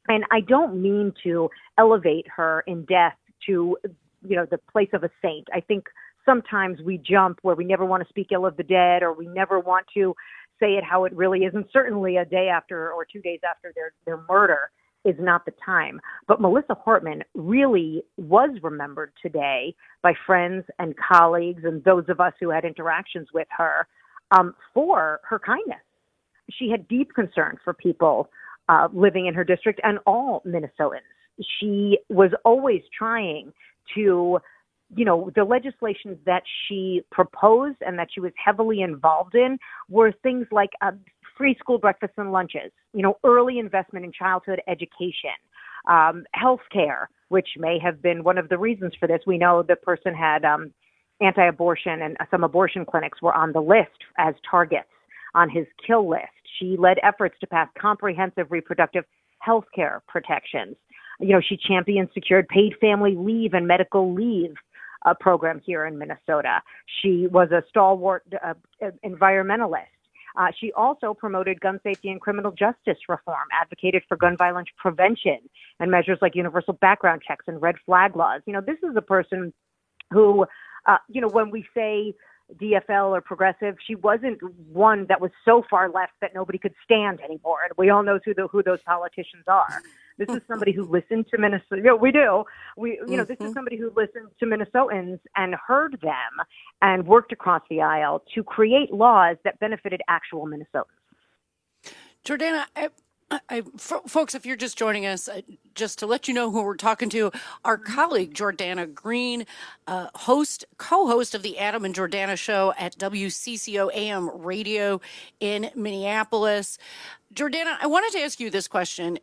And I don't mean to elevate her in death to, you know, the place of a saint. I think sometimes we jump where we never want to speak ill of the dead, or we never want to say it how it really is. And certainly a day after or two days after their, their murder is not the time. But Melissa Hortman really was remembered today by friends and colleagues and those of us who had interactions with her um, for her kindness. She had deep concern for people uh, living in her district and all Minnesotans. She was always trying to, you know, the legislations that she proposed and that she was heavily involved in were things like uh, free school breakfasts and lunches, you know, early investment in childhood education, um, health care, which may have been one of the reasons for this. We know the person had um, anti-abortion, and some abortion clinics were on the list as targets on his kill list. She led efforts to pass comprehensive reproductive health care protections. You know, she championed secured paid family leave and medical leave uh, program here in Minnesota. She was a stalwart uh, environmentalist. Uh, she also promoted gun safety and criminal justice reform, advocated for gun violence prevention and measures like universal background checks and red flag laws. You know, this is a person who, uh, you know, when we say D F L or progressive, she wasn't one that was so far left that nobody could stand anymore. And we all know who the, who those politicians are. This is somebody who listened to Minnesota. You know, we do. We, you know, this is somebody who listened to Minnesotans and heard them and worked across the aisle to create laws that benefited actual Minnesotans. Jordana, I, I, f- folks, if you're just joining us, uh, just to let you know who we're talking to, our colleague Jordana Green, uh, host, co-host of the Adam and Jordana Show at W C C O A M Radio in Minneapolis. Jordana, I wanted to ask you this question,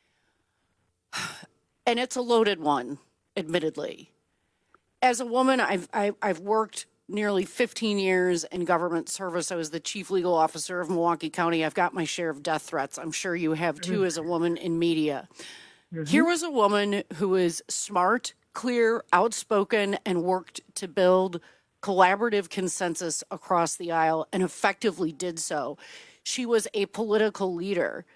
and it's a loaded one, admittedly. As a woman, I've I've, I've worked nearly fifteen years in government service. I was the chief legal officer of Milwaukee County. I've got my share of death threats. I'm sure you have too, mm-hmm. as a woman in media. Mm-hmm. Here was a woman who is smart, clear, outspoken, and worked to build collaborative consensus across the aisle and effectively did so. She was a political leader.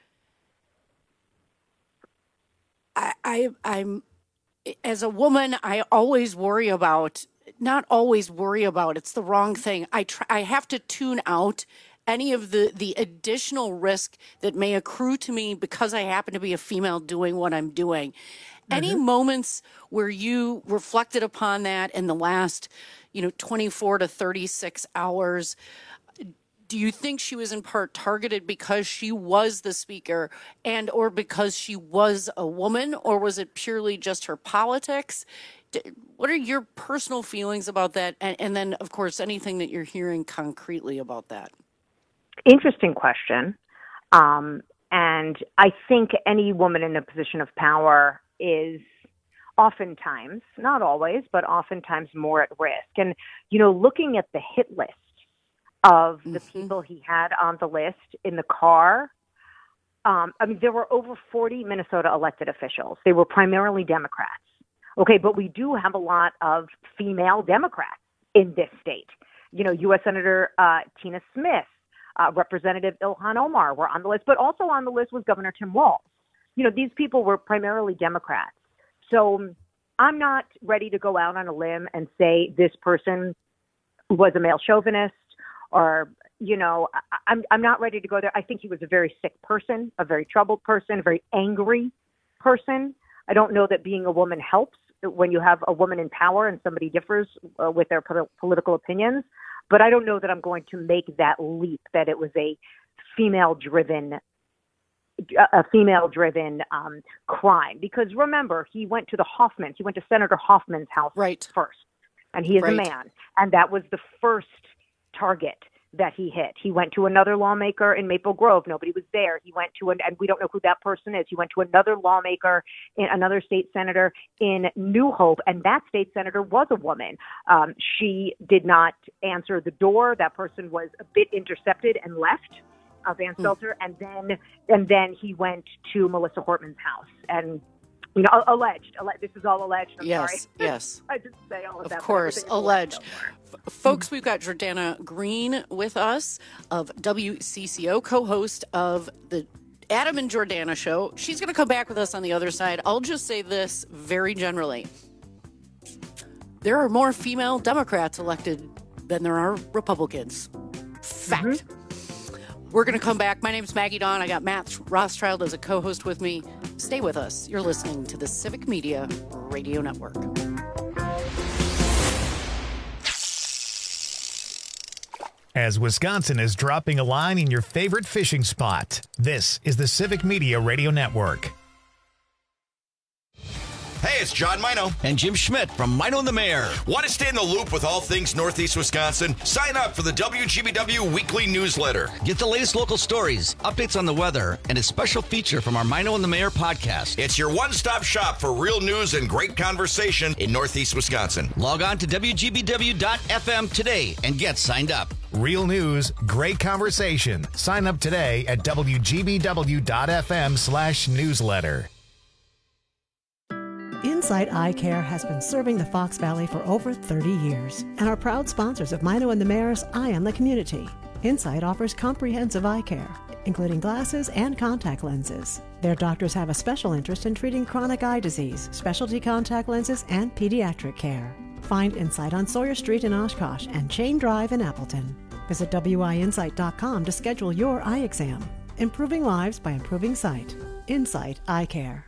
I, I I'm as a woman, I always worry about not always worry about. It's the wrong thing. I try, I have to tune out any of the, the additional risk that may accrue to me because I happen to be a female doing what I'm doing. Mm-hmm. Any moments where you reflected upon that in the last, you know, twenty-four to thirty-six hours? Do you think she was in part targeted because she was the speaker and or because she was a woman, or was it purely just her politics? What are your personal feelings about that? And, and then, of course, anything that you're hearing concretely about that? Interesting question. Um, and I think any woman in a position of power is oftentimes, not always, but oftentimes more at risk. And, you know, looking at the hit list of the mm-hmm. people he had on the list in the car, um, I mean, there were over forty Minnesota elected officials. They were primarily Democrats. Okay, but we do have a lot of female Democrats in this state. You know, U S Senator uh, Tina Smith, uh, Representative Ilhan Omar were on the list, but also on the list was Governor Tim Walz. You know, these people were primarily Democrats. So I'm not ready to go out on a limb and say this person was a male chauvinist or, you know, I'm, I'm not ready to go there. I think he was a very sick person, a very troubled person, a very angry person. I don't know that being a woman helps when you have a woman in power and somebody differs uh, with their po- political opinions. But I don't know that I'm going to make that leap that it was a female-driven, a female-driven um, crime. Because remember, he went to the Hoffman. He went to Senator Hoffman's house right. first, and he is right. a man. And that was the first target that he hit. He went to another lawmaker in Maple Grove. Nobody was there. He went to, an, and we don't know who that person is. He went to another lawmaker, in, another state senator in New Hope, and that state senator was a woman. Um, she did not answer the door. That person was a bit intercepted and left, uh, Van Stelter, mm. and then and then he went to Melissa Hortman's house. And you know, alleged. Alleged. This is all alleged. I'm yes, sorry. yes. I didn't say all of, of that. Of course, alleged. F- folks, we've got Jordana Green with us of W C C O, co-host of the Adam and Jordana show. She's going to come back with us on the other side. I'll just say this very generally. There are more female Democrats elected than there are Republicans. Fact. Mm-hmm. We're going to come back. My name's Maggie Dawn. I got Matt Rothschild as a co-host with me. Stay with us. You're listening to the Civic Media Radio Network. As Wisconsin is dropping a line in your favorite fishing spot, this is the Civic Media Radio Network. Hey, it's John Mino. And Jim Schmidt from Mino and the Mayor. Want to stay in the loop with all things Northeast Wisconsin? Sign up for the W G B W weekly newsletter. Get the latest local stories, updates on the weather, and a special feature from our Mino and the Mayor podcast. It's your one-stop shop for real news and great conversation in Northeast Wisconsin. Log on to W G B W dot F M today and get signed up. Real news, great conversation. Sign up today at W G B W dot F M slash newsletter. Insight Eye Care has been serving the Fox Valley for over thirty years and are proud sponsors of Mino and the Mayor's Eye on the Community. Insight offers comprehensive eye care, including glasses and contact lenses. Their doctors have a special interest in treating chronic eye disease, specialty contact lenses, and pediatric care. Find Insight on Sawyer Street in Oshkosh and Chain Drive in Appleton. Visit W I insight dot com to schedule your eye exam. Improving lives by improving sight. Insight Eye Care.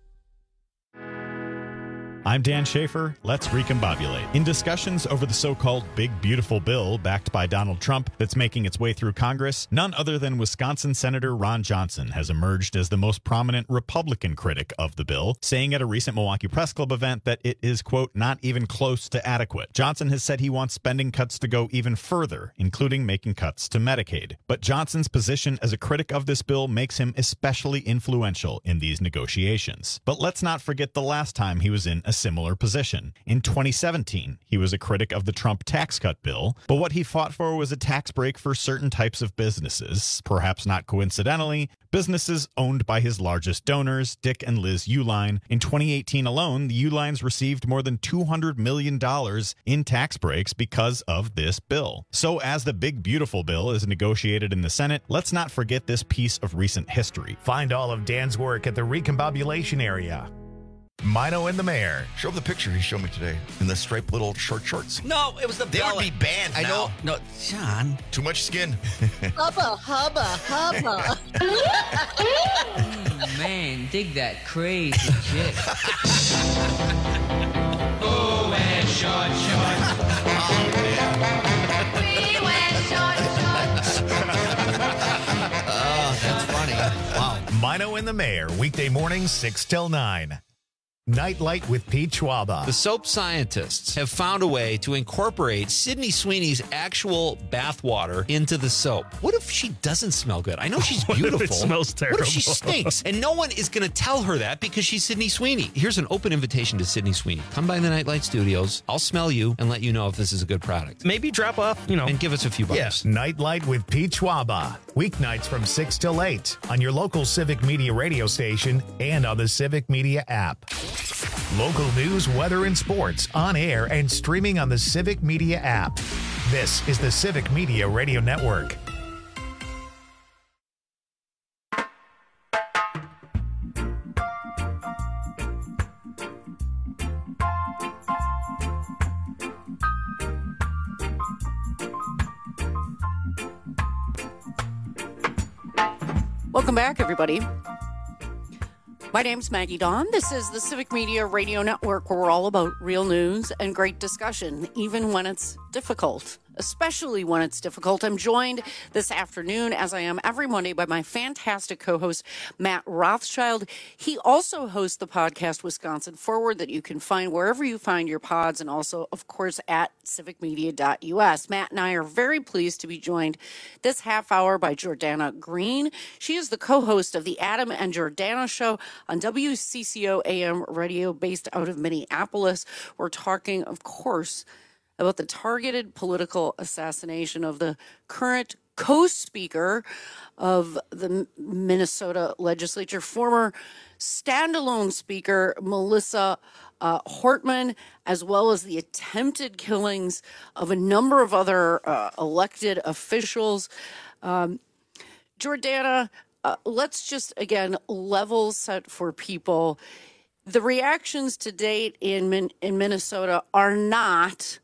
I'm Dan Schaefer. Let's recombobulate. In discussions over the so-called Big Beautiful Bill backed by Donald Trump that's making its way through Congress, none other than Wisconsin Senator Ron Johnson has emerged as the most prominent Republican critic of the bill, saying at a recent Milwaukee Press Club event that it is, quote, not even close to adequate. Johnson has said he wants spending cuts to go even further, including making cuts to Medicaid. But Johnson's position as a critic of this bill makes him especially influential in these negotiations. But let's not forget the last time he was in a similar position. In twenty seventeen, he was a critic of the Trump tax cut bill, but what he fought for was a tax break for certain types of businesses, perhaps not coincidentally, businesses owned by his largest donors, Dick and Liz Uihlein. In twenty eighteen alone, the Uihleins received more than two hundred million dollars in tax breaks because of this bill. So as the Big Beautiful Bill is negotiated in the Senate, let's not forget this piece of recent history. Find all of Dan's work at the Recombobulation area. Mino and the Mayor. Show him the picture he showed me today in the striped little short shorts. No, it was the They would be banned I now. know. No, John. Too much skin. Hubba, hubba, hubba. Oh, man, dig that crazy chick. Oh, and short shorts. We wear short shorts. Oh, that's funny. Wow. Mino and the Mayor, weekday mornings, six till nine. Nightlight with Pete Schwaba. The soap scientists have found a way to incorporate Sydney Sweeney's actual bathwater into the soap. What if she doesn't smell good? I know she's beautiful. What if it smells terrible? What if she stinks? And no one is going to tell her that because she's Sydney Sweeney. Here's an open invitation to Sydney Sweeney. Come by the Nightlight Studios. I'll smell you and let you know if this is a good product. Maybe drop off, you know. And give us a few bucks. Yes. Nightlight with Pete Schwaba. Weeknights from six till eight on your local Civic Media radio station and on the Civic Media app. Local news, weather, and sports on air and streaming on the Civic Media app. This is the Civic Media Radio Network. Welcome back, everybody. My name's Maggie Dawn. This is the Civic Media Radio Network, where we're all about real news and great discussion, even when it's difficult. Especially when it's difficult. I'm joined this afternoon, as I am every Monday, by my fantastic co-host, Matt Rothschild. He also hosts the podcast Wisconsin Forward that you can find wherever you find your pods, and also, of course, at civic media dot U S. Matt and I are very pleased to be joined this half hour by Jordana Green. She is the co-host of the Adam and Jordana Show on W C C O A M radio based out of Minneapolis. We're talking, of course, about the targeted political assassination of the current co-speaker of the Minnesota legislature, former standalone speaker Melissa uh, Hortman, as well as the attempted killings of a number of other uh, elected officials. Um, Jordana, uh, let's just, again, level set for people. The reactions to date in Min- in Minnesota are not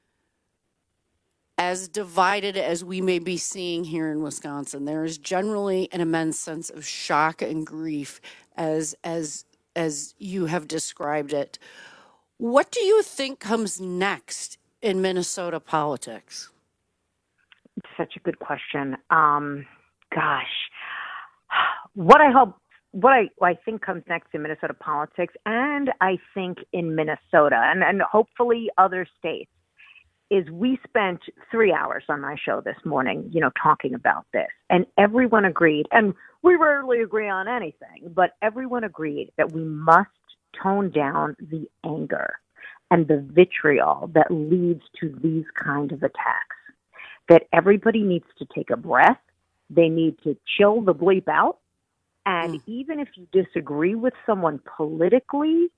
as divided as we may be seeing here in Wisconsin. There is generally an immense sense of shock and grief as as as you have described it. What do you think comes next in Minnesota politics? It's such a good question. Um, gosh, what I hope, what I, what I think comes next in Minnesota politics, and I think in Minnesota, and, and hopefully other states, is we spent three hours on my show this morning, you know, talking about this, and everyone agreed, and we rarely agree on anything, but everyone agreed that we must tone down the anger and the vitriol that leads to these kind of attacks, that everybody needs to take a breath. They need to chill the bleep out. And mm. even if you disagree with someone politically,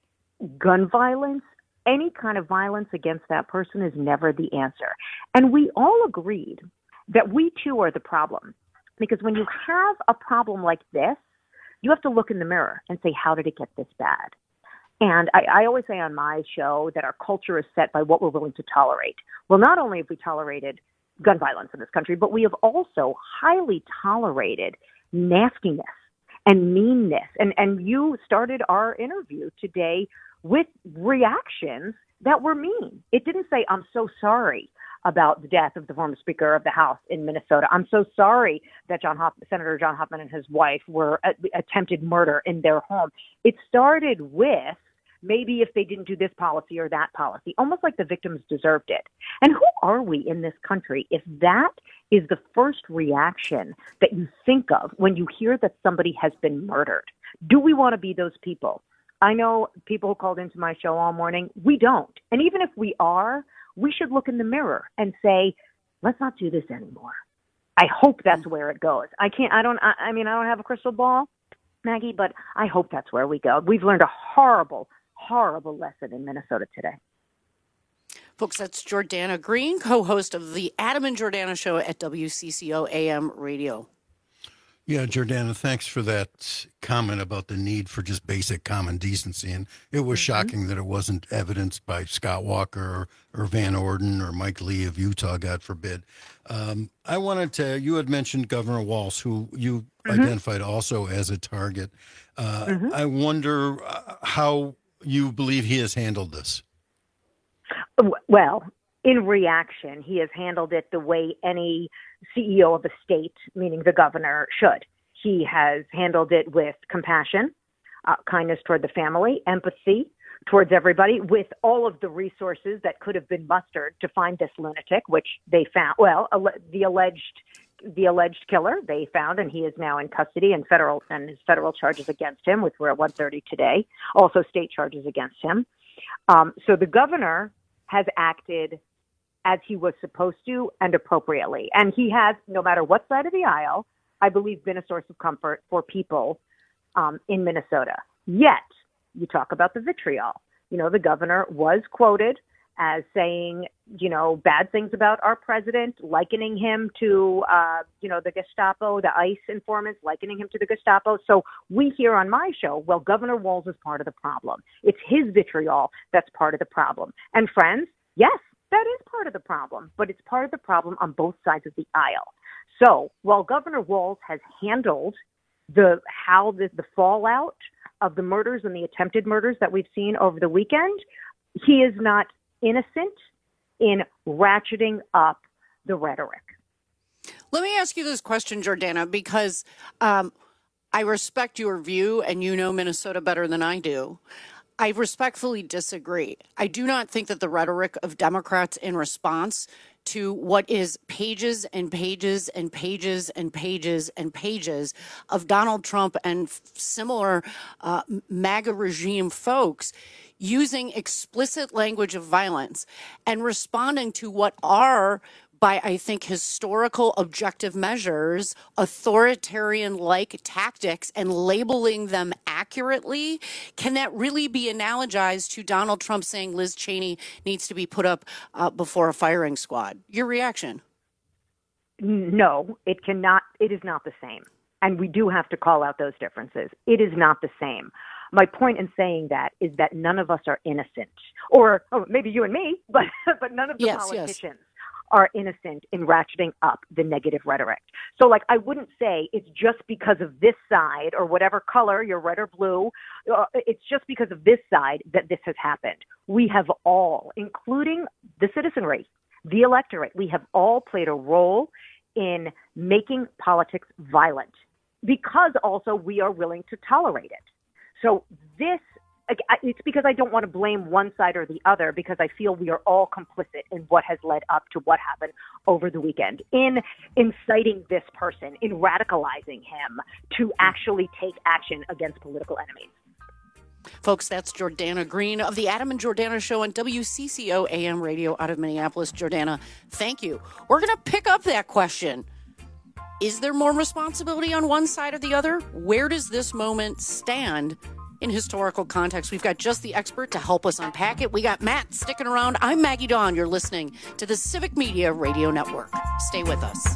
gun violence, any kind of violence against that person is never the answer. And we all agreed that we too are the problem. Because when you have a problem like this, you have to look in the mirror and say, how did it get this bad? And I, I always say on my show that our culture is set by what we're willing to tolerate. Well, not only have we tolerated gun violence in this country, but we have also highly tolerated nastiness and meanness. And, and you started our interview today with reactions that were mean. It didn't say, I'm so sorry about the death of the former Speaker of the House in Minnesota. I'm so sorry that John Hoff- Senator John Hoffman and his wife were uh, attempted murder in their home. It started with maybe if they didn't do this policy or that policy, almost like the victims deserved it. And who are we in this country if that is the first reaction that you think of when you hear that somebody has been murdered? Do we want to be those people? I know people who called into my show all morning. We don't. And even if we are, we should look in the mirror and say, let's not do this anymore. I hope that's where it goes. I can't, I don't, I, I mean, I don't have a crystal ball, Maggie, but I hope that's where we go. We've learned a horrible, horrible lesson in Minnesota today. Folks, that's Jordana Green, co-host of the Adam and Jordana Show at W C C O A M Radio. Yeah, Jordana, thanks for that comment about the need for just basic common decency. And it was mm-hmm. shocking that it wasn't evidenced by Scott Walker or, or Van Orden or Mike Lee of Utah, God forbid. Um, I wanted to, you had mentioned Governor Walz, who you mm-hmm. identified also as a target. Uh, mm-hmm. I wonder how you believe he has handled this. Well, in reaction, he has handled it the way any C E O of a state, meaning the governor, should. He has handled it with compassion, uh, kindness toward the family, empathy towards everybody, with all of the resources that could have been mustered to find this lunatic, which they found. Well, al- the alleged the alleged killer they found, and he is now in custody, and federal and his federal charges against him, which were at one thirty today, also state charges against him. Um, so the governor has acted as he was supposed to and appropriately. And he has, no matter what side of the aisle, I believe, been a source of comfort for people um, in Minnesota. Yet, you talk about the vitriol. You know, the governor was quoted as saying, you know, bad things about our president, likening him to, uh, you know, the Gestapo, the ICE informants, likening him to the Gestapo. So we hear on my show, well, Governor Walz is part of the problem. It's his vitriol that's part of the problem. And friends, yes, that is part of the problem, but it's part of the problem on both sides of the aisle. So while Governor Walz has handled the how the, the fallout of the murders and the attempted murders that we've seen over the weekend, he is not innocent in ratcheting up the rhetoric. Let me ask you this question, Jordana, because um, I respect your view and you know Minnesota better than I do. I respectfully disagree. I do not think that the rhetoric of Democrats in response to what is pages and pages and pages and pages and pages of Donald Trump and similar uh, MAGA regime folks using explicit language of violence and responding to what are, by, I think, historical objective measures, authoritarian-like tactics, and labeling them accurately, can that really be analogized to Donald Trump saying Liz Cheney needs to be put up uh, before a firing squad? Your reaction? No, it cannot. It is not the same. And we do have to call out those differences. It is not the same. My point in saying that is that none of us are innocent, or oh, maybe you and me, but but none of the Yes, politicians yes. are innocent in ratcheting up the negative rhetoric. So, like, I wouldn't say it's just because of this side or whatever color, you're red or blue, uh, it's just because of this side that this has happened. We have all, including the citizenry, the electorate, we have all played a role in making politics violent because also we are willing to tolerate it. So this, it's because I don't want to blame one side or the other, because I feel we are all complicit in what has led up to what happened over the weekend, in inciting this person, in radicalizing him to actually take action against political enemies. Folks, that's Jordana Green of the Adam and Jordana Show on W C C O A M Radio out of Minneapolis. Jordana, thank you. We're going to pick up that question. Is there more responsibility on one side or the other? Where does this moment stand in historical context? We've got just the expert to help us unpack it. We got Matt sticking around. I'm Maggie Dawn. You're listening to the Civic Media Radio Network. Stay with us.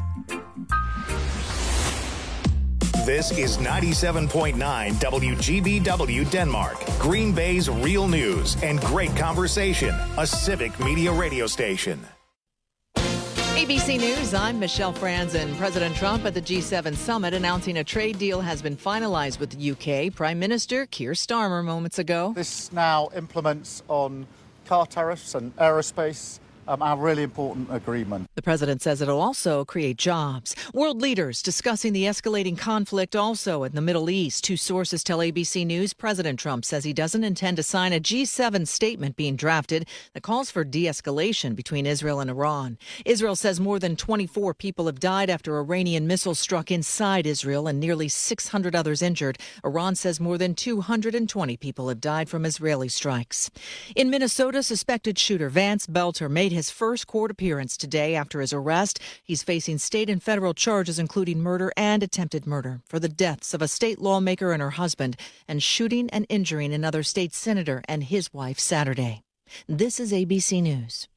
This is ninety-seven point nine W G B W Denmark, Green Bay's real news and great conversation, a Civic Media radio station. A B C News, I'm Michelle Franzen. President Trump at the G seven summit announcing a trade deal has been finalized with the U K. Prime Minister Keir Starmer moments ago. This now implements on car tariffs and aerospace, um, our really important agreement. The president says it'll also create jobs. World leaders discussing the escalating conflict also in the Middle East. Two sources tell A B C News President Trump says he doesn't intend to sign a G seven statement being drafted that calls for de-escalation between Israel and Iran. Israel says more than twenty-four people have died after Iranian missiles struck inside Israel and nearly six hundred others injured. Iran says more than two hundred twenty people have died from Israeli strikes. In Minnesota, suspected shooter Vance Belter made his first court appearance today after his arrest. He's facing state and federal charges, including murder and attempted murder, for the deaths of a state lawmaker and her husband, and shooting and injuring another state senator and his wife Saturday. This is A B C News.